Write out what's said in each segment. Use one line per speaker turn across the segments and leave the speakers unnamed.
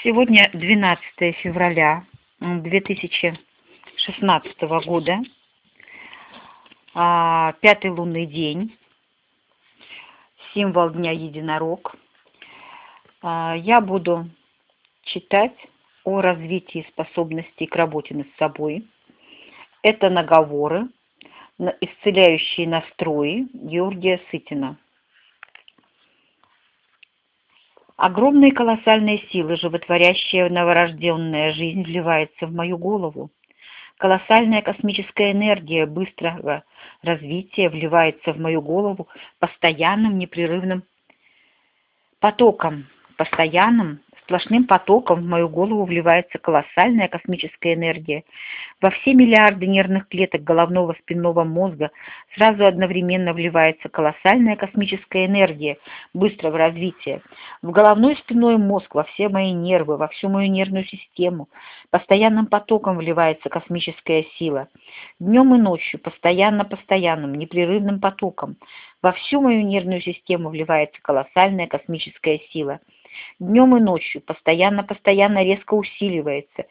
Сегодня 12 февраля 2016 года, пятый лунный день, символ дня единорог. Я буду читать о развитии способностей к работе над собой. Это наговоры, исцеляющие настрои Георгия Сытина. Огромные колоссальные силы, животворящая новорожденная жизнь, вливается в мою голову. Колоссальная космическая энергия быстрого развития вливается в мою голову постоянным непрерывным потоком. Сплошным потоком в мою голову вливается колоссальная космическая энергия. Во все миллиарды нервных клеток головного спинного мозга сразу одновременно вливается колоссальная космическая энергия быстрого развития. В головной спинной мозг, во все мои нервы, во всю мою нервную систему постоянным потоком вливается космическая сила. Днем и ночью, постоянным, непрерывным потоком во всю мою нервную систему вливается колоссальная космическая сила. Днем и ночью постоянно резко усиливается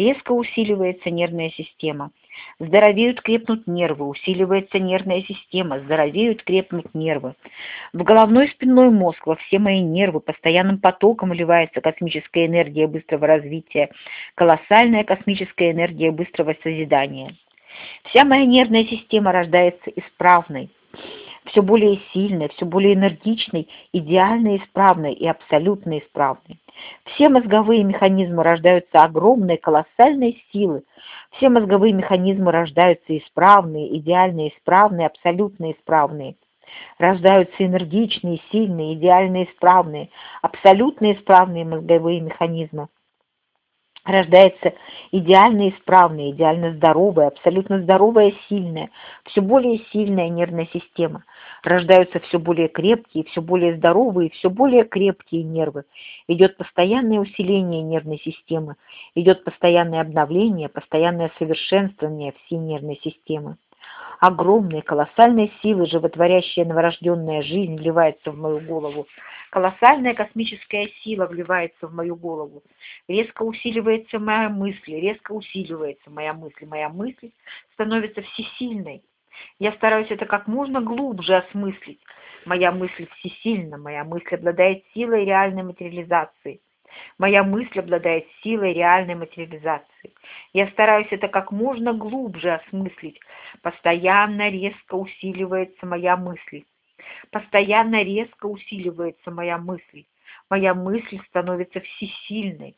нервная система. Здоровеют, крепнут нервы, усиливается нервная система, здоровеют, крепнут нервы. В головной спинной мозг, во все мои нервы постоянным потоком вливается космическая энергия быстрого развития, колоссальная космическая энергия быстрого созидания. Вся моя нервная система рождается исправной, все более сильной, все более энергичной, идеально исправной и абсолютно исправной. Все мозговые механизмы рождаются огромной, колоссальной силы. Все мозговые механизмы рождаются исправные, идеально исправные, абсолютно исправные. Рождаются энергичные, сильные, идеально исправные, абсолютно исправные мозговые механизмы. Рождается идеально исправная, идеально здоровая, абсолютно здоровая, сильная, все более сильная нервная система. Рождаются все более крепкие, все более здоровые, все более крепкие нервы. Идет постоянное усиление нервной системы, идет постоянное обновление, постоянное совершенствование всей нервной системы. Огромные, колоссальные силы, животворящая новорожденная жизнь, вливается в мою голову. Колоссальная космическая сила вливается в мою голову. Резко усиливается моя мысль, Моя мысль становится всесильной. Я стараюсь это как можно глубже осмыслить. Моя мысль всесильна, моя мысль обладает силой реальной материализации. Моя мысль обладает силой реальной материализации. Я стараюсь это как можно глубже осмыслить. Постоянно резко усиливается моя мысль. Постоянно резко усиливается моя мысль. Моя мысль становится всесильной.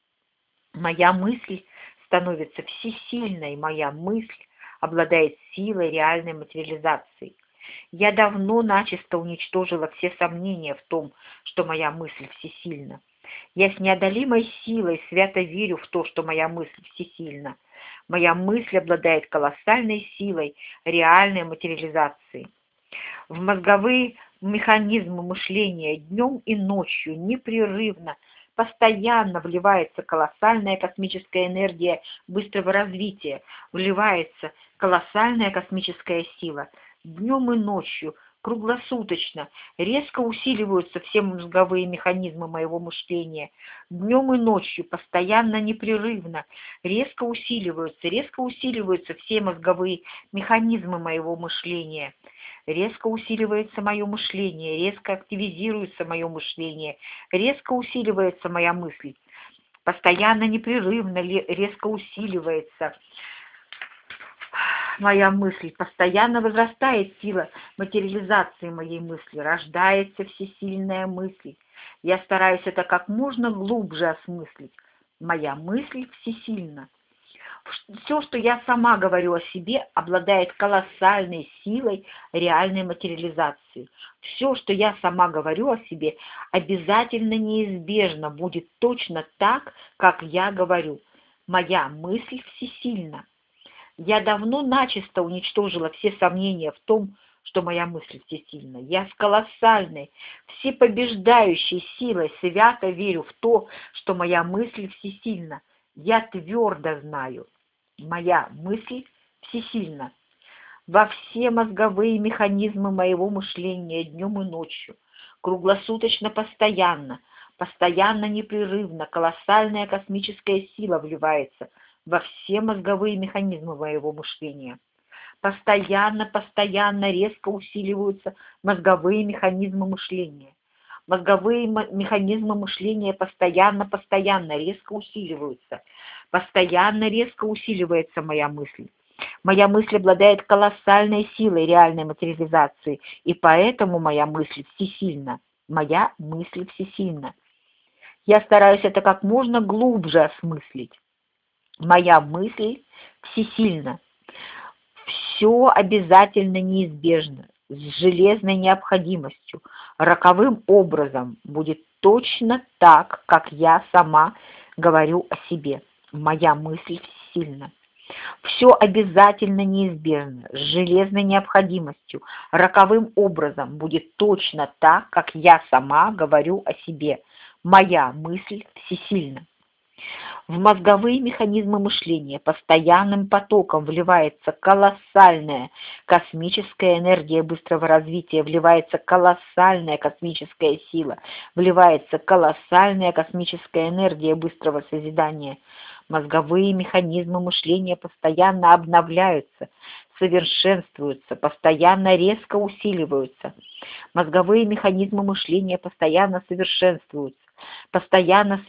Моя мысль становится всесильной. Моя мысль обладает силой реальной материализации. Я давно начисто уничтожила все сомнения в том, что моя мысль всесильна. Я с неодолимой силой свято верю в то, что моя мысль всесильна. Моя мысль обладает колоссальной силой реальной материализации. В мозговые механизмы мышления днем и ночью непрерывно, постоянно вливается колоссальная космическая энергия быстрого развития, вливается колоссальная космическая сила. Днем и ночью, круглосуточно, резко усиливаются все мозговые механизмы моего мышления. Днем и ночью, постоянно, непрерывно, резко усиливаются все мозговые механизмы моего мышления. Резко усиливается мое мышление, резко активизируется мое мышление, резко усиливается моя мысль. Постоянно, непрерывно, резко усиливается моя мысль, постоянно возрастает сила материализации моей мысли, рождается всесильная мысль. Я стараюсь это как можно глубже осмыслить. Моя мысль всесильна. Все, что я сама говорю о себе, обладает колоссальной силой реальной материализации. Все, что я сама говорю о себе, обязательно неизбежно будет точно так, как я говорю. Моя мысль всесильна. Я давно начисто уничтожила все сомнения в том, что моя мысль всесильна. Я с колоссальной, всепобеждающей силой свято верю в то, что моя мысль всесильна. Я твердо знаю, моя мысль всесильна. Во все мозговые механизмы моего мышления днем и ночью, круглосуточно, Постоянно, непрерывно, колоссальная космическая сила вливается во все мозговые механизмы моего мышления. Постоянно резко усиливаются мозговые механизмы мышления. Мозговые механизмы мышления постоянно резко усиливаются. Постоянно резко усиливается моя мысль. Моя мысль обладает колоссальной силой реальной материализации, и поэтому моя мысль всесильна. Моя мысль всесильна. Я стараюсь это как можно глубже осмыслить. Моя мысль всесильна. Все обязательно неизбежно, с железной необходимостью, роковым образом будет точно так, как я сама говорю о себе. Моя мысль всесильна. Все обязательно неизбежно, с железной необходимостью, роковым образом будет точно так, как я сама говорю о себе. Моя мысль всесильна. В мозговые механизмы мышления постоянным потоком вливается колоссальная космическая энергия быстрого развития, вливается колоссальная космическая сила, вливается колоссальная космическая энергия быстрого созидания. Мозговые механизмы мышления постоянно обновляются, совершенствуются, постоянно резко усиливаются. Мозговые механизмы мышления постоянно совершенствуются, постоянно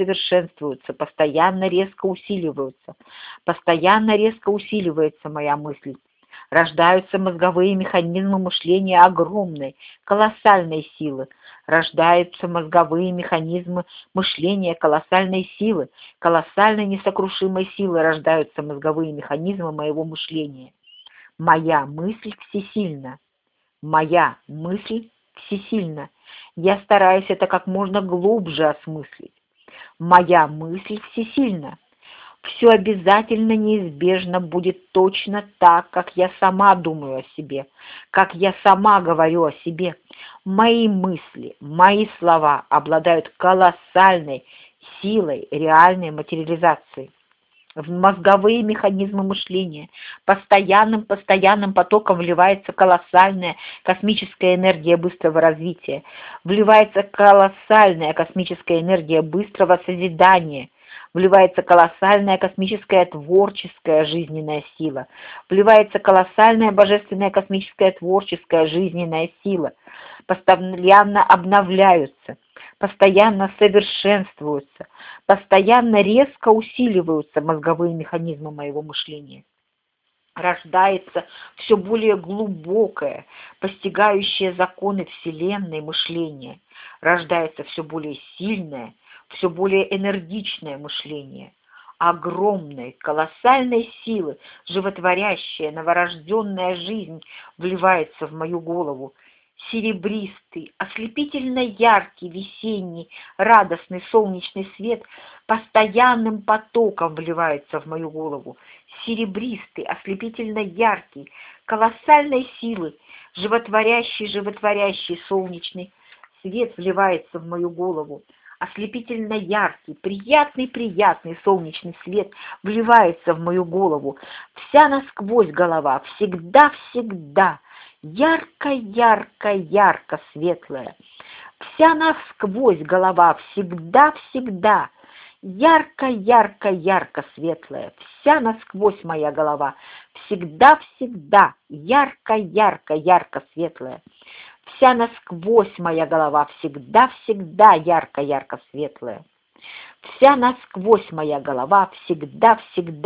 резко усиливаются, постоянно резко усиливается моя мысль. Рождаются мозговые механизмы мышления огромной, колоссальной силы. Рождаются мозговые механизмы мышления колоссальной силы, колоссальной несокрушимой силы рождаются мозговые механизмы моего мышления. Моя мысль всесильна. Моя мысль всесильна. Я стараюсь это как можно глубже осмыслить. Моя мысль всесильна. Все обязательно неизбежно будет точно так, как я сама думаю о себе, как я сама говорю о себе. Мои мысли, мои слова обладают колоссальной силой реальной материализации. В мозговые механизмы мышления постоянным потоком вливается колоссальная космическая энергия быстрого развития, вливается колоссальная космическая энергия быстрого созидания, вливается колоссальная космическая творческая жизненная сила, вливается колоссальная божественная космическая творческая жизненная сила, постоянно обновляются, постоянно совершенствуются, постоянно резко усиливаются мозговые механизмы моего мышления. Рождается все более глубокое, постигающее законы Вселенной мышление. Рождается все более сильное, все более энергичное мышление. Огромной, колоссальной силы, животворящая, новорожденная жизнь вливается в мою голову. Серебристый, ослепительно яркий, весенний, радостный солнечный свет постоянным потоком вливается в мою голову. Серебристый, ослепительно яркий, колоссальной силы, животворящий солнечный свет вливается в мою голову. Ослепительно яркий, приятный солнечный свет вливается в мою голову. Вся насквозь голова, всегда ярко светлая. Вся насквозь голова, всегда ярко светлая. Вся насквозь моя голова, всегда ярко светлая. Вся насквозь моя голова, всегда ярко светлая. Вся насквозь моя голова, всегда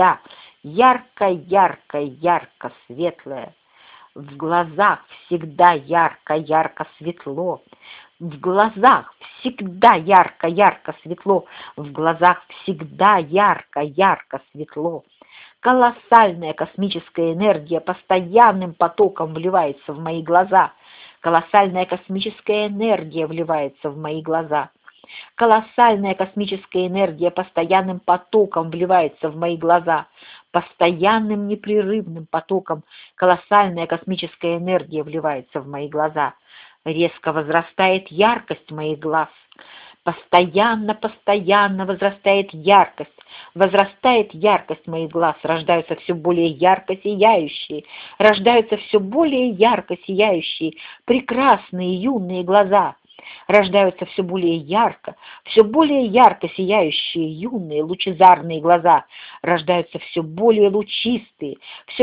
ярко светлая. В глазах всегда ярко светло. В глазах всегда ярко светло. В глазах всегда ярко светло. Колоссальная космическая энергия постоянным потоком вливается в мои глаза. Колоссальная космическая энергия вливается в мои глаза. Колоссальная космическая энергия постоянным потоком вливается в мои глаза. Постоянным непрерывным потоком колоссальная космическая энергия вливается в мои глаза. Резко возрастает яркость моих глаз. Постоянно возрастает яркость моих глаз, рождаются все более ярко сияющие, прекрасные юные глаза. Рождаются все более ярко сияющие юные лучезарные глаза, рождаются все более лучистые,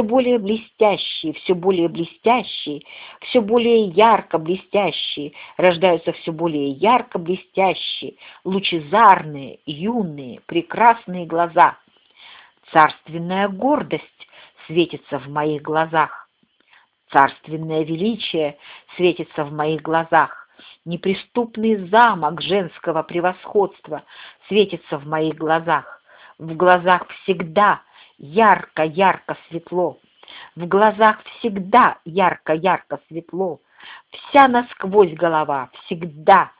все более блестящие, все более ярко блестящие, рождаются все более ярко блестящие, лучезарные, юные, прекрасные глаза. Царственная гордость светится в моих глазах. Царственное величие светится в моих глазах. Неприступный замок женского превосходства светится в моих глазах. В глазах всегда ярко-ярко светло. В глазах всегда ярко-ярко светло. Вся насквозь голова всегда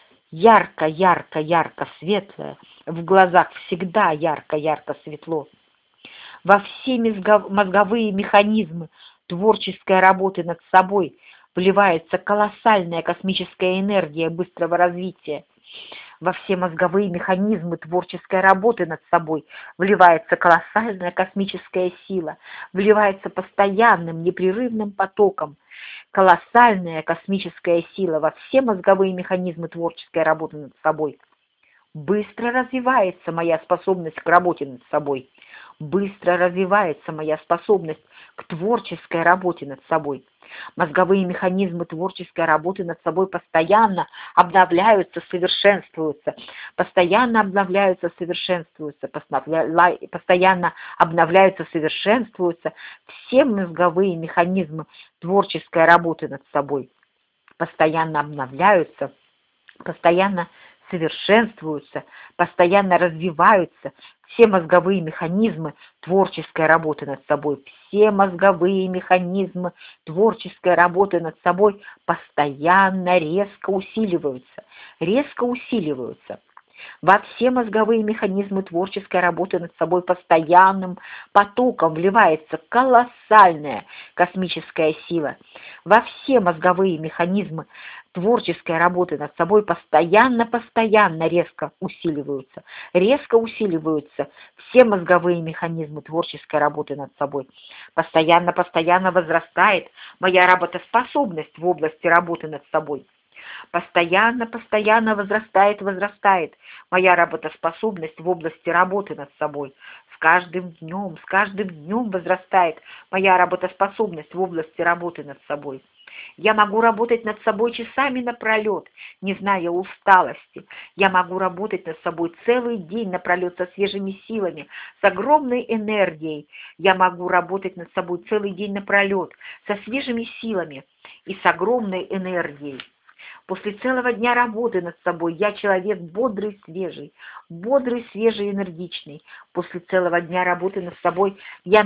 ярко-ярко-ярко светлая. В глазах всегда ярко-ярко светло. Во все мозговые механизмы творческой работы над собой вливается колоссальная космическая энергия быстрого развития. Во все мозговые механизмы творческой работы над собой вливается колоссальная космическая сила, вливается постоянным, непрерывным потоком. Колоссальная космическая сила во все мозговые механизмы творческой работы над собой. Быстро развивается моя способность к работе над собой. Быстро развивается моя способность к творческой работе над собой. Мозговые механизмы творческой работы над собой постоянно обновляются, совершенствуются, постоянно обновляются, совершенствуются, постоянно обновляются, совершенствуются все мозговые механизмы творческой работы над собой. Постоянно обновляются, постоянно совершенствуются, постоянно развиваются все мозговые механизмы творческой работы над собой. Все мозговые механизмы творческой работы над собой постоянно резко усиливаются, резко усиливаются. Во все мозговые механизмы творческой работы над собой постоянным потоком вливается колоссальная космическая сила. Во все мозговые механизмы творческой работы над собой постоянно резко усиливаются все мозговые механизмы творческой работы над собой. Постоянно возрастает моя работоспособность в области работы над собой. Постоянно возрастает моя работоспособность в области работы над собой. С каждым днем возрастает моя работоспособность в области работы над собой. Я могу работать над собой часами напролет, не зная усталости. Я могу работать над собой целый день напролет со свежими силами, с огромной энергией. Я могу работать над собой целый день напролет со свежими силами и с огромной энергией. После целого дня работы над собой я человек бодрый, свежий, энергичный. После целого дня работы над собой я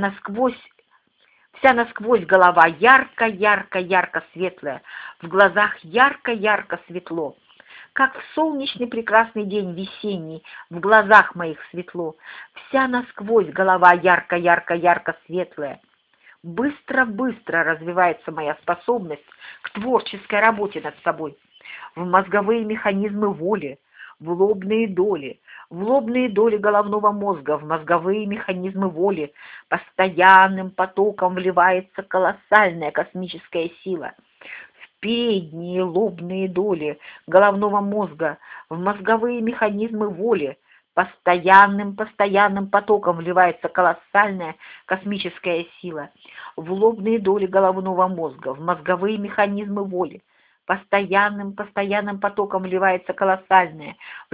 вся насквозь голова ярко светлая, в глазах ярко светло. Как в солнечный прекрасный день весенний, в глазах моих светло. Вся насквозь голова ярко светлая. Быстро развивается моя способность к творческой работе над собой. В мозговые механизмы воли, в лобные доли головного мозга, в мозговые механизмы воли постоянным потоком вливается колоссальная космическая сила. В передние лобные доли головного мозга, в мозговые механизмы воли постоянным потоком вливается колоссальная космическая сила. В лобные доли головного мозга, в мозговые механизмы воли постоянным потоком вливается колоссальная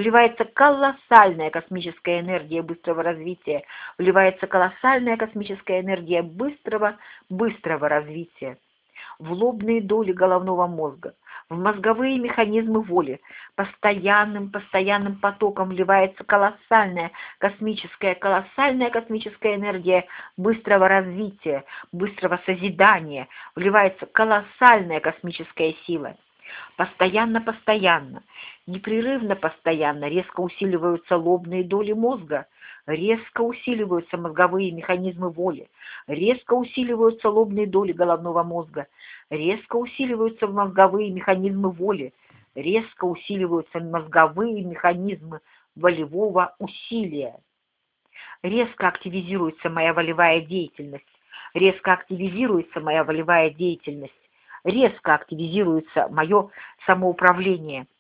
космическая энергия быстрого развития, вливается колоссальная космическая энергия быстрого развития. В лобные доли головного мозга, в мозговые механизмы воли постоянным потоком вливается колоссальная космическая энергия быстрого развития, быстрого созидания, вливается колоссальная космическая сила. Постоянно, непрерывно резко усиливаются лобные доли мозга, резко усиливаются мозговые механизмы воли, резко усиливаются лобные доли головного мозга, резко усиливаются мозговые механизмы воли, резко усиливаются мозговые механизмы волевого усилия. Резко активизируется моя волевая деятельность, резко активизируется мое самоуправление,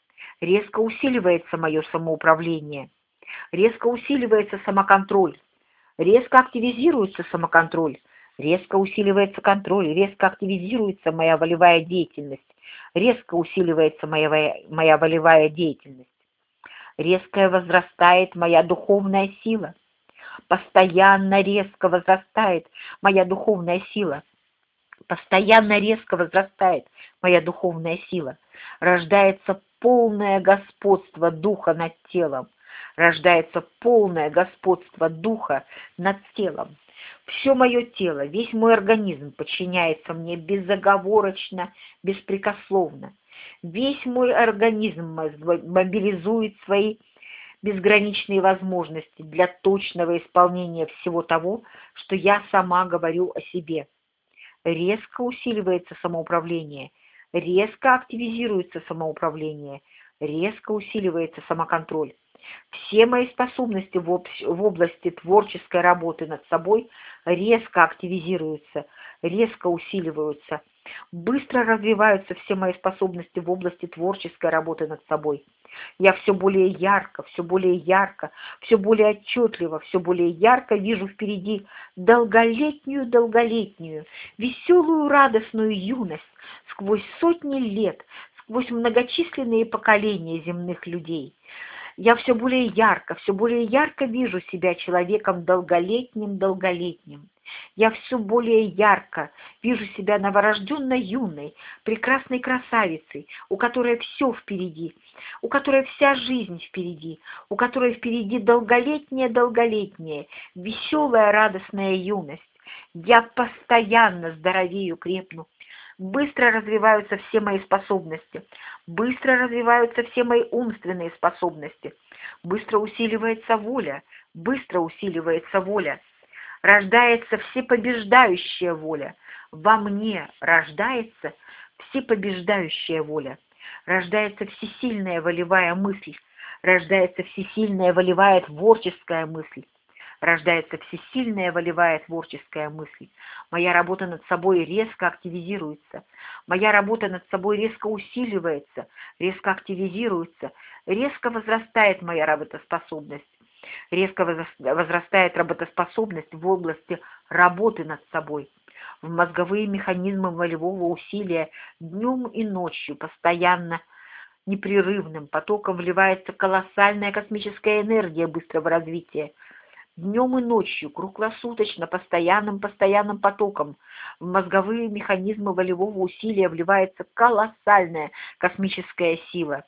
резко усиливается мое самоуправление, резко усиливается самоконтроль, резко активизируется самоконтроль, резко усиливается контроль, резко активизируется моя волевая деятельность, резко усиливается моя волевая деятельность, резко возрастает моя духовная сила, постоянно резко возрастает моя духовная сила, постоянно резко возрастает моя духовная сила, рождается полное господство духа над телом, рождается полное господство духа над телом. Все мое тело, весь мой организм подчиняется мне безоговорочно, беспрекословно. Весь мой организм мобилизует свои безграничные возможности для точного исполнения всего того, что я сама говорю о себе. Резко усиливается самоуправление, резко активизируется самоуправление, резко усиливается самоконтроль. Все мои способности в области творческой работы над собой резко активизируются, резко усиливаются. Быстро развиваются все мои способности в области творческой работы над собой. Я все более ярко, все более ярко, все более отчетливо, все более ярко вижу впереди долголетнюю, веселую, радостную юность сквозь сотни лет, сквозь многочисленные поколения земных людей. Я все более ярко вижу себя человеком долголетним. Я все более ярко вижу себя новорожденной юной, прекрасной красавицей, у которой все впереди, у которой вся жизнь впереди, у которой впереди долголетняя, веселая, радостная юность. Я постоянно здоровею, крепну. Быстро развиваются все мои способности, быстро развиваются все мои умственные способности, быстро усиливается воля, рождается всепобеждающая воля, во мне рождается всепобеждающая воля, рождается всесильная волевая мысль, рождается всесильная волевая творческая мысль, рождается всесильная волевая творческая мысль. Моя работа над собой резко активизируется. Моя работа над собой резко усиливается, резко активизируется, резко возрастает моя работоспособность. Резко возрастает работоспособность в области работы над собой. В мозговые механизмы волевого усилия днем и ночью постоянно непрерывным потоком вливается колоссальная космическая энергия быстрого развития. Днем и ночью, круглосуточно, постоянным потоком в мозговые механизмы волевого усилия вливается колоссальная космическая сила.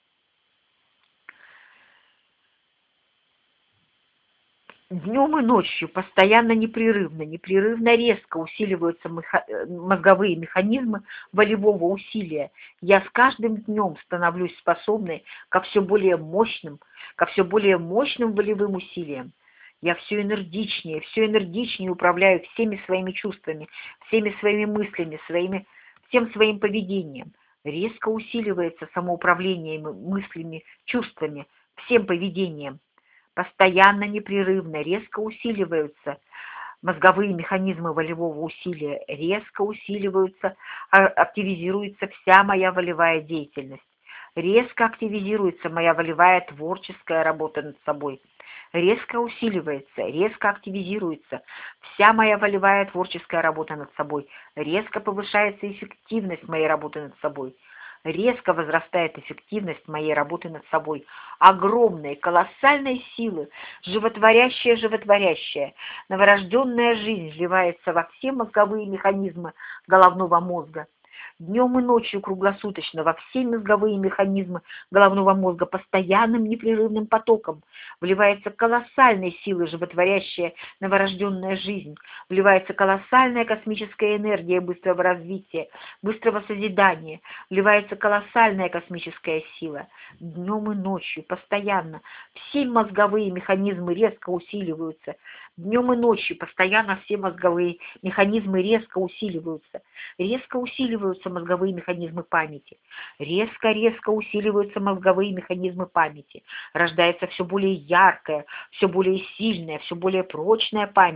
Днем и ночью, постоянно, непрерывно резко усиливаются мозговые механизмы волевого усилия. Я с каждым днем становлюсь способной ко все более мощным волевым усилиям. Я все энергичнее управляю всеми своими чувствами, всеми своими мыслями, всем своим поведением. Резко усиливается самоуправление мыслями, чувствами, всем поведением. Постоянно, непрерывно, резко усиливаются мозговые механизмы волевого усилия, резко усиливаются, активизируется вся моя волевая деятельность. Резко активизируется моя волевая творческая работа над собой. Резко усиливается, резко активизируется вся моя волевая творческая работа над собой. Резко повышается эффективность моей работы над собой. Резко возрастает эффективность моей работы над собой. Огромной, колоссальной силы, животворящая, новорожденная жизнь вливается во все мозговые механизмы головного мозга. Днем и ночью круглосуточно во все мозговые механизмы головного мозга постоянным непрерывным потоком вливается колоссальной силы животворящая новорожденная жизнь, вливается колоссальная космическая энергия быстрого развития, быстрого созидания, вливается колоссальная космическая сила. Днем и ночью постоянно все мозговые механизмы резко усиливаются. Днем и ночью постоянно все мозговые механизмы резко усиливаются мозговые механизмы памяти, резко усиливаются мозговые механизмы памяти, рождается все более яркая, все более сильная, все более прочная память,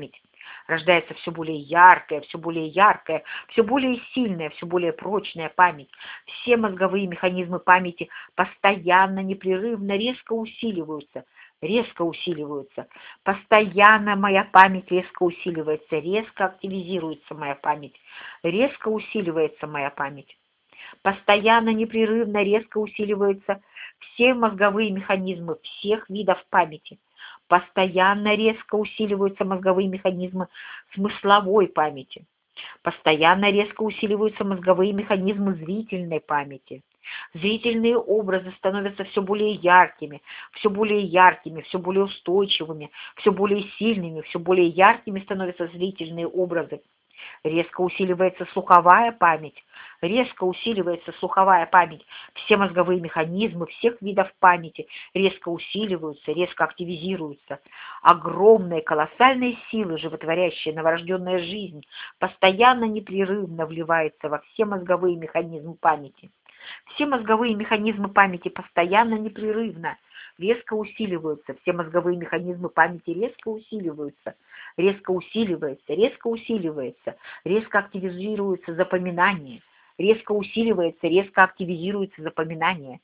Рождается все более яркая, все более сильная, все более прочная память. Все мозговые механизмы памяти постоянно, непрерывно, резко усиливаются. Постоянно моя память резко усиливается, резко активизируется моя память, резко усиливается моя память. Постоянно, непрерывно, резко усиливаются все мозговые механизмы всех видов памяти. Постоянно резко усиливаются мозговые механизмы смысловой памяти. Постоянно резко усиливаются мозговые механизмы зрительной памяти. Зрительные образы становятся все более яркими, все более яркими, все более устойчивыми, все более сильными, все более яркими становятся зрительные образы. Резко усиливается слуховая память, резко усиливается слуховая память. Все мозговые механизмы всех видов памяти резко усиливаются, резко активизируются. Огромные, колоссальные силы, животворящие новорожденная жизнь, постоянно, непрерывно вливаются во все мозговые механизмы памяти. Все мозговые механизмы памяти постоянно, непрерывно, резко усиливаются. Все мозговые механизмы памяти резко усиливаются, резко активизируется запоминание, резко усиливается, резко активизируется запоминание.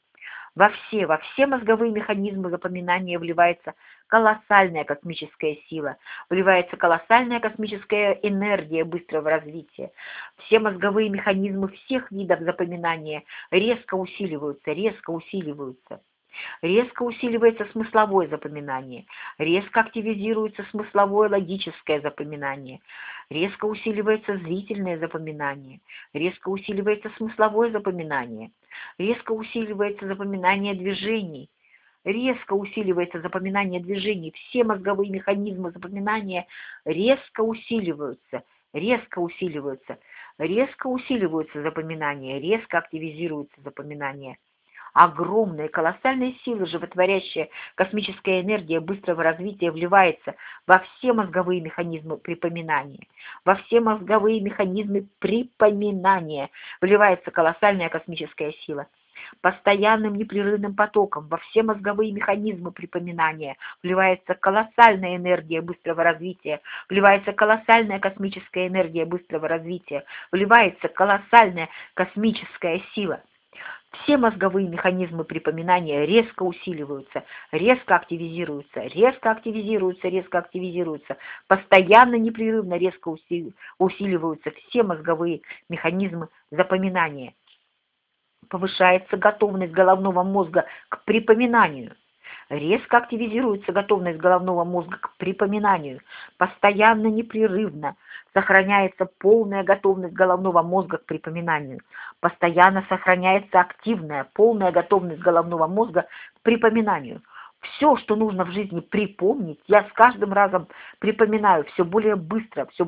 Во все мозговые механизмы запоминания вливается колоссальная космическая сила, вливается колоссальная космическая энергия быстрого развития. Все мозговые механизмы всех видов запоминания резко усиливаются, резко усиливаются. Резко усиливается смысловое запоминание, резко активизируется смысловое логическое запоминание, резко усиливается зрительное запоминание, резко усиливается смысловое запоминание, резко усиливается запоминание движений, резко усиливается запоминание движений. Все мозговые механизмы запоминания резко усиливаются, резко усиливаются, резко усиливаются запоминания, резко активизируется запоминание. Огромная, колоссальная сила, животворящая космическая энергия быстрого развития вливается во все мозговые механизмы припоминания. Во все мозговые механизмы припоминания вливается колоссальная космическая сила. Постоянным непрерывным потоком во все мозговые механизмы припоминания вливается колоссальная энергия быстрого развития, вливается колоссальная космическая энергия быстрого развития, вливается колоссальная космическая сила. Все мозговые механизмы припоминания резко усиливаются, резко активизируются, резко активизируются, резко активизируются, постоянно, непрерывно резко усиливаются все мозговые механизмы запоминания. Повышается готовность головного мозга к припоминанию. Резко активизируется готовность головного мозга к припоминанию. Постоянно, непрерывно сохраняется полная готовность головного мозга к припоминанию. Постоянно сохраняется активная, полная готовность головного мозга к припоминанию. Все, что нужно в жизни припомнить, я с каждым разом припоминаю все более быстро, все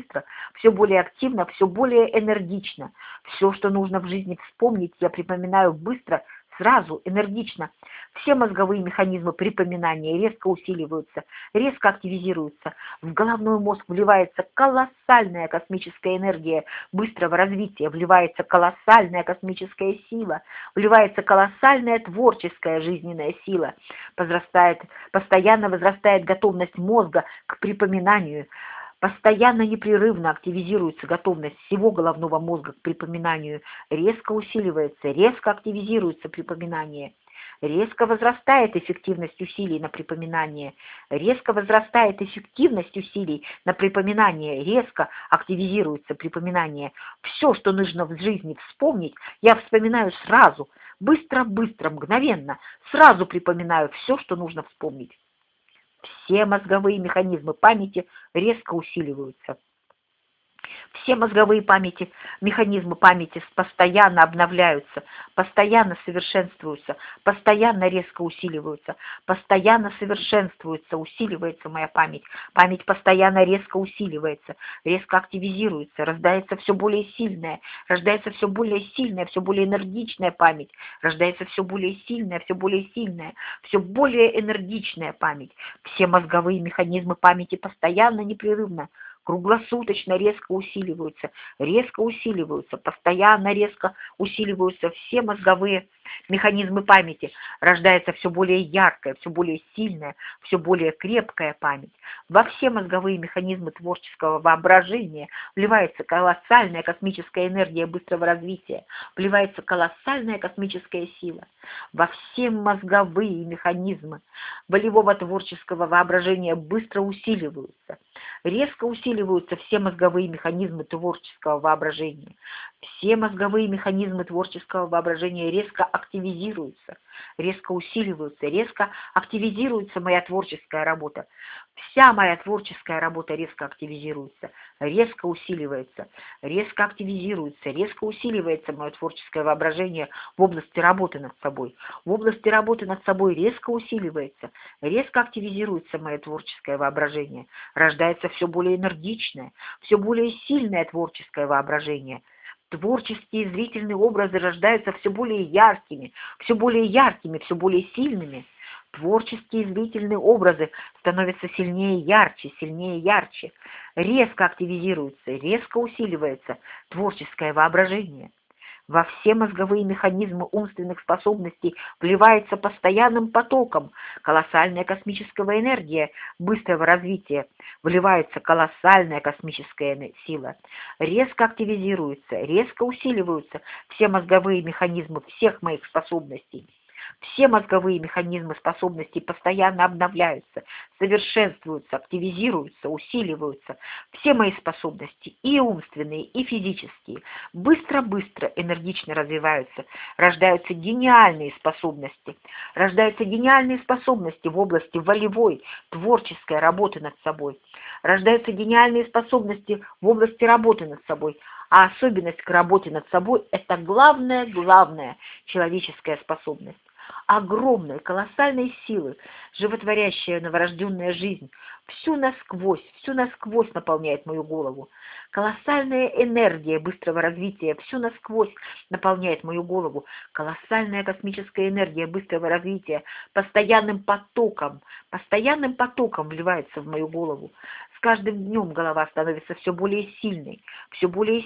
более активно, все более энергично. Все, что нужно в жизни вспомнить, я припоминаю быстро, сразу, энергично. Все мозговые механизмы припоминания резко усиливаются, резко активизируются. В головной мозг вливается колоссальная космическая энергия быстрого развития, вливается колоссальная космическая сила, вливается колоссальная творческая жизненная сила. Постоянно возрастает готовность мозга к припоминанию. Постоянно, непрерывно активизируется готовность всего головного мозга к припоминанию, резко усиливается, резко активизируется припоминание, резко возрастает эффективность усилий на припоминание, резко возрастает эффективность усилий на припоминание, резко активизируется припоминание. Все, что нужно в жизни вспомнить, я вспоминаю сразу, быстро, мгновенно, сразу припоминаю все, что нужно вспомнить. Все мозговые механизмы памяти резко усиливаются. Все мозговые механизмы памяти постоянно обновляются, постоянно совершенствуются, постоянно резко усиливаются, постоянно совершенствуются, усиливается моя память. Память постоянно резко усиливается, резко активизируется, рождается все более сильная, все более энергичная память, рождается все более сильная, все более энергичная память. Все мозговые механизмы памяти постоянно, непрерывно, круглосуточно резко усиливаются, постоянно резко усиливаются все мозговые механизмы памяти, рождается все более яркая, все более сильная, все более крепкая память. Во все мозговые механизмы творческого воображения вливается колоссальная космическая энергия быстрого развития, вливается колоссальная космическая сила. Во все мозговые механизмы волевого творческого воображения быстро усиливаются. Резко усиливаются все мозговые механизмы творческого воображения. Все мозговые механизмы творческого воображения резко активизируются, резко усиливаются, резко активизируется моя творческая работа. Вся моя творческая работа резко активизируется, резко усиливается, резко активизируется, резко усиливается мое творческое воображение в области работы над собой. В области работы над собой резко усиливается, резко активизируется мое творческое воображение. Рождается все более энергичное, все более сильное творческое воображение. Творческие зрительные образы рождаются все более яркими, все более яркими, все более сильными. Творческие зрительные образы становятся сильнее, ярче. Резко активизируется, резко усиливается творческое воображение. Во все мозговые механизмы умственных способностей вливается постоянным потоком колоссальная космическая энергия быстрого развития, вливается колоссальная космическая сила. Резко активизируются, резко усиливаются все мозговые механизмы всех моих способностей. Все мозговые механизмы способностей постоянно обновляются, совершенствуются, активизируются, усиливаются. Все мои способности, и умственные, и физические, быстро-быстро, энергично развиваются. Рождаются гениальные способности. Рождаются гениальные способности в области волевой, творческой работы над собой. Рождаются гениальные способности в области работы над собой. А особенность к работе над собой – это главная человеческая способность. Огромной, колоссальной силы, животворящая новорожденная жизнь, всю насквозь наполняет мою голову. Колоссальная энергия быстрого развития всю насквозь наполняет мою голову. Колоссальная космическая энергия быстрого развития постоянным потоком вливается в мою голову. С каждым днем голова становится все более сильной, все более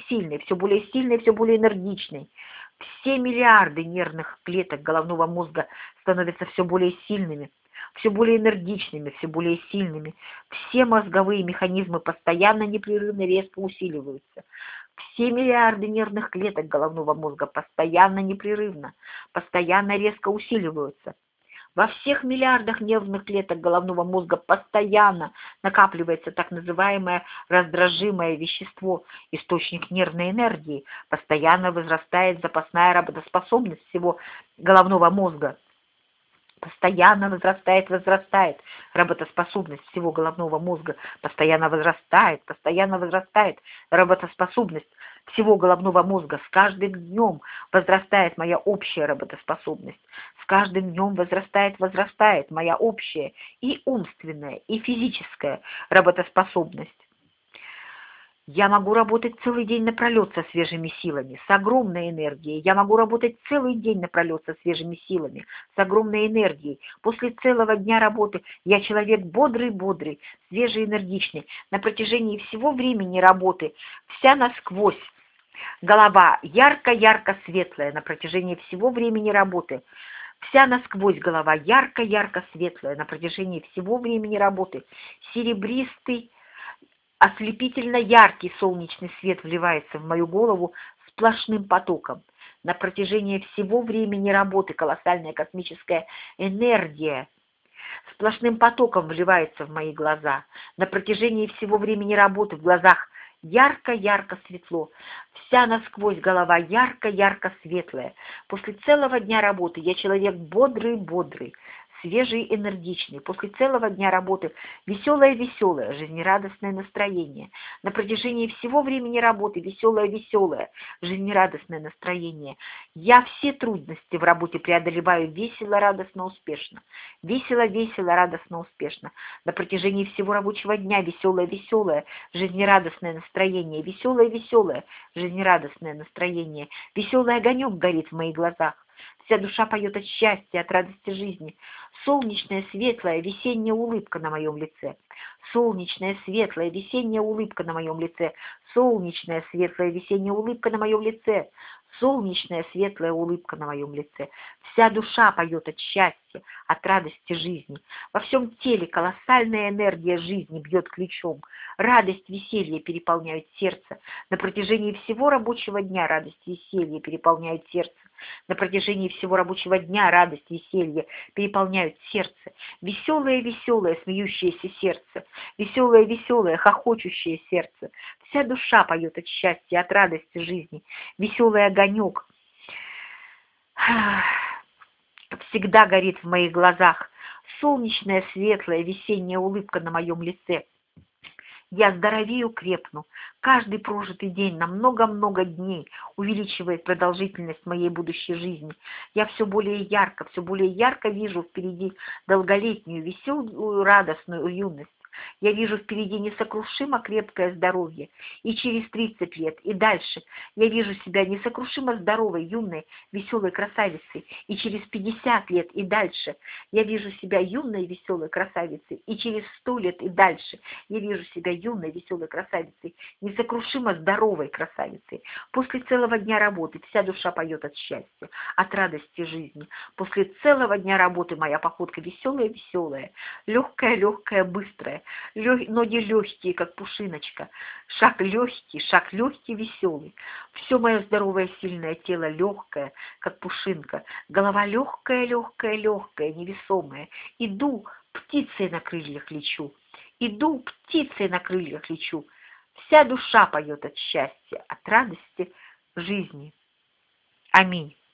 энергичной. Все миллиарды нервных клеток головного мозга становятся все более сильными, все более энергичными, все более сильными. Все мозговые механизмы постоянно, непрерывно, резко усиливаются. Все миллиарды нервных клеток головного мозга постоянно, непрерывно, постоянно резко усиливаются. Во всех миллиардах нервных клеток головного мозга постоянно накапливается так называемое раздражимое вещество, источник нервной энергии, постоянно возрастает запасная работоспособность всего головного мозга. Постоянно возрастает работоспособность всего головного мозга, постоянно возрастает работоспособность всего головного мозга. С каждым днем возрастает моя общая работоспособность. С каждым днем возрастает моя общая и умственная, и физическая работоспособность. Я могу работать целый день напролет со свежими силами, с огромной энергией. Я могу работать целый день напролет со свежими силами, с огромной энергией. После целого дня работы я человек бодрый, свежий, энергичный. На протяжении всего времени работы вся насквозь. Голова ярко светлая на протяжении всего времени работы. Вся насквозь голова ярко светлая на протяжении всего времени работы. Серебристый, ослепительно яркий солнечный свет вливается в мою голову сплошным потоком. На протяжении всего времени работы колоссальная космическая энергия сплошным потоком вливается в мои глаза. На протяжении всего времени работы в глазах ярко светло. Вся насквозь голова ярко светлая. После целого дня работы я человек бодрый, свежий, энергичный. После целого дня работы веселое, жизнерадостное настроение. На протяжении всего времени работы веселое, жизнерадостное настроение. Я все трудности в работе преодолеваю весело, радостно, успешно. Весело, радостно, успешно. На протяжении всего рабочего дня веселое, жизнерадостное настроение. Веселое, жизнерадостное настроение. Веселый огонек горит в моих глазах. Вся душа поет от счастья, от радости жизни. Солнечная, светлая, весенняя улыбка на моем лице. Солнечная, светлая, весенняя улыбка на моем лице. Солнечная, светлая, весенняя улыбка на моем лице. солнечная светлая улыбка на моем лице. Вся душа поет от счастья, от радости жизни. Во всем теле колоссальная энергия жизни бьет ключом. Радость, веселье переполняют сердце. На протяжении всего рабочего дня радость, веселье переполняют сердце. На протяжении всего рабочего дня радость, веселье переполняют сердце. Веселое-веселое, смеющееся сердце. Веселое-веселое, хохочущее сердце. Вся душа поет от счастья, от радости жизни. Веселый огонек всегда горит в моих глазах. Солнечная, светлая, весенняя улыбка на моем лице. Я здоровею, крепну. Каждый прожитый день на много-много дней увеличивает продолжительность моей будущей жизни. Я все более ярко вижу впереди долголетнюю, веселую, радостную юность. Я вижу впереди несокрушимо крепкое здоровье. И через 30 лет, и дальше я вижу себя несокрушимо здоровой, юной, веселой красавицей. И через 50 лет, и дальше я вижу себя юной, веселой красавицей. И через 100 лет, и дальше я вижу себя юной, веселой красавицей, несокрушимо здоровой красавицей. После целого дня работы вся душа поет от счастья, от радости жизни. После целого дня работы моя походка веселая-веселая, легкая-легкая, быстрая. Ноги легкие, как пушиночка, шаг легкий, веселый. Все мое здоровое, сильное тело легкое, как пушинка, голова легкая, невесомая. Иду, птицей на крыльях лечу, Вся душа поет от счастья, от радости жизни. Аминь.